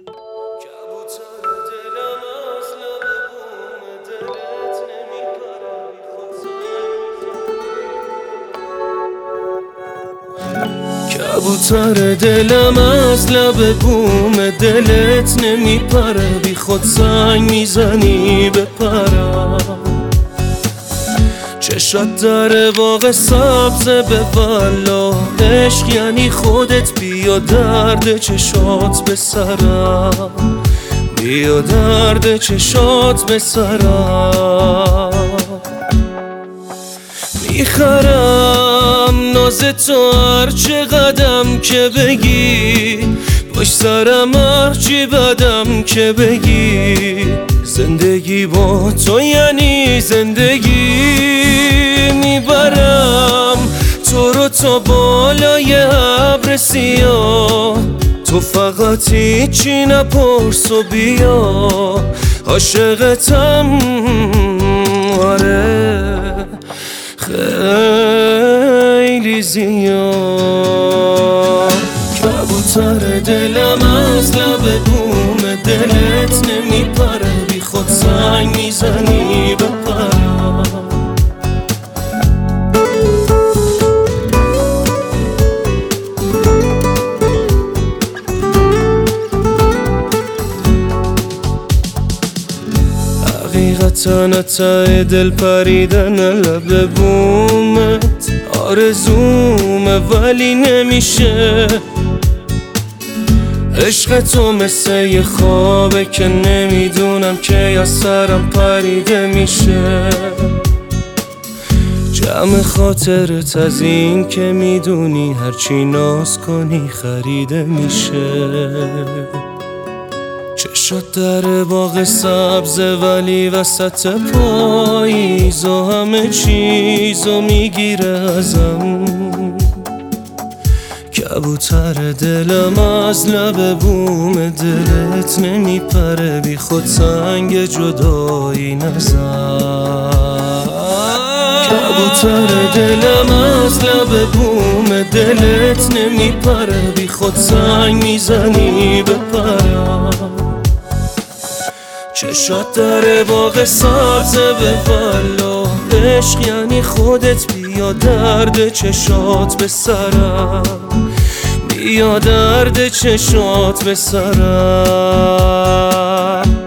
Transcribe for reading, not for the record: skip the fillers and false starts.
کبوتر دلم از لب بوم دلت نمیپره، بی خود زنگ میزنی بپرم. چشات در باغ سبز به والا، عشق یعنی خودت، بیا درد چشات به سرم، بیا درد چشات به سرم. میخرم ناز تو هرچه قدم که بگی، باش سرم هرچی بدم که بگی. زندگی با تو یعنی زندگی، میبرم تو رو تا بالای ابر سیاه. تو فقط هیچی نپرس و بیا، عاشقتم آره خیلی زیاد. کبوتر دلم از لب بوم دلت نمیپره، بی خود زنگ میزنی بپرم. حقیقتا ته دل پریدن لب بومت آرزومه ولی نمیشه. عشق تو مثل یه خوابه که نمیدونم که یا سرم پریده میشه. جمع خاطرت از این که میدونی هرچی ناز کنی خریده میشه. چشات در باغ سبزه ولی وسط پاییز و همه چیزو میگیره ازم. کبوتر دلم از لب بوم دلت نمیپره، بی خود سنگ جدایی نزن. کبوتر دلم از لب بوم دلت نمیپره، بی خود سنگ میزنی بپرم. چشات در باغ سبزه به والا، عشق یعنی خودت، بیا درد چشات به سرم، بیا درد چشات به سرم.